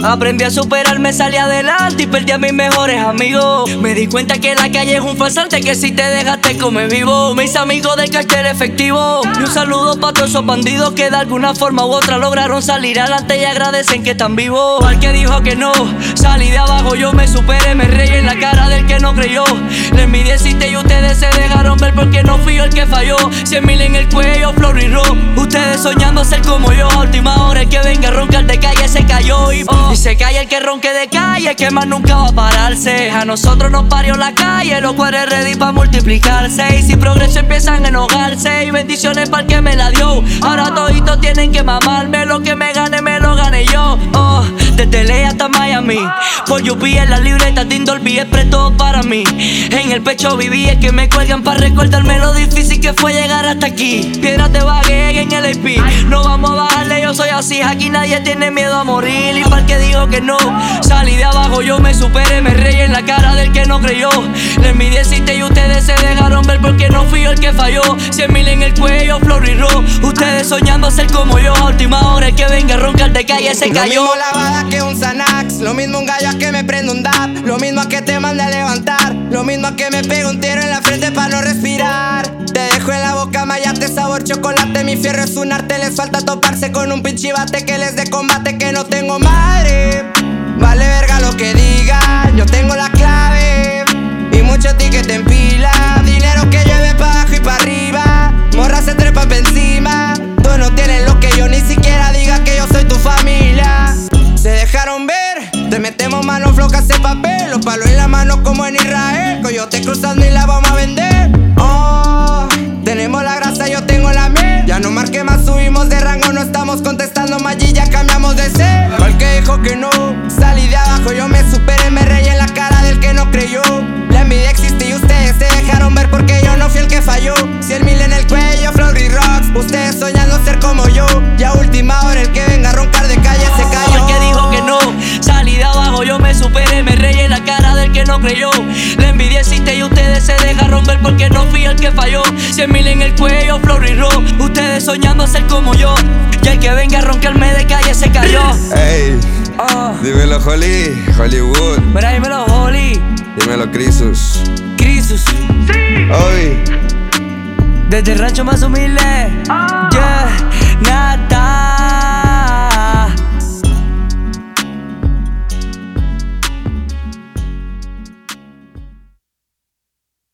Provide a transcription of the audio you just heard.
Aprendí a superarme, salí adelante y perdí a mis mejores amigos. Me di cuenta que la calle es un farsante, que si te dejaste comer vivo. Mis amigos del cartel efectivo. Y un saludo para todos esos bandidos que de alguna forma u otra lograron salir adelante y agradecen que están vivos. Al que dijo que no, salí de abajo, yo me superé, me reí en la cara del que no creyó. La envidia existe y ustedes se dejaron ver porque no fui yo el que falló. 100.000 en el cuello, flor y rock. Ustedes soñando ser como yo. A última hora el que venga a roncar de calle se cayó. Y se calla el que ronque de calle, que más nunca va a pararse. A nosotros nos parió la calle, los cuadros ready pa' multiplicarse. Y si progreso empiezan a enojarse. Y bendiciones para el que me la dio. Ahora toditos tienen que mamarme. Lo que me lo gané yo. Desde LA hasta Miami. Por UP en la libreta de Indolby es todo para mí. En el pecho viví, es que me cuelgan para recordarme lo difícil que fue llegar hasta aquí. Piedras de baguette en el AP. No vamos a bajarle, yo soy así. Aquí nadie tiene miedo a morir. Y para el que dijo que no, salí de abajo, yo me superé, me reí en la cara del que no creyó. La envidia existe y ustedes se dejaron ver porque no fui yo el que falló. 100.000 en el cuello, flor y rock. Ustedes soñando ser como yo. A última hora el que venga a roncar de calle se cayó. Lo mismo lavada que un Xanax, lo mismo un gallo a que me prenda un dab, lo mismo a que te mande a levantar, lo mismo a que me pegue un tiro en la frente para no respirar. Te dejo en la boca mayate sabor chocolate, mi fierro es un arte, les falta toparse con un pinche bate que les dé combate, que no tengo madre. Vale verga lo que digan, yo tengo la clave y mucho ticket en pila, dinero que lleve pa' abajo y pa' arriba, morras se trepan pa' encima. Tú no tienes lo que yo, ni siquiera diga que yo soy tu familia. Se dejaron ver, te metemos manos flocas en papel, los palos en la mano como en Israel, coyote cruzando y la vamos a vender. Tenemos la grasa, yo tengo la miel. Ya no marqué más, subimos de rango, no estamos contestando más y ya cambiamos de ser. Al que dijo que no, salí de abajo, yo me superé, me reí en la cara del que no creyó. La envidia existe y ustedes se dejaron ver porque yo no fui el que falló. 100.000 en el cuello, flor y rocks. Ustedes soñando ser como yo. Y a última hora el que venga a roncar de calle se cayó. El que dijo que no, salí de abajo, yo me superé, me reí en la cara del que no creyó. La envidia existe y ustedes se dejaron ver porque no fui el que falló. 100.000 en el cuello, flor y rock. Ustedes soñando ser como yo. Y el que venga a roncarme de calle se cayó. Ey, dímelo Hollywood. Mira, dímelo Holly. Dímelo Crisus. Hoy Desde el rancho más humilde. Yeah, nada.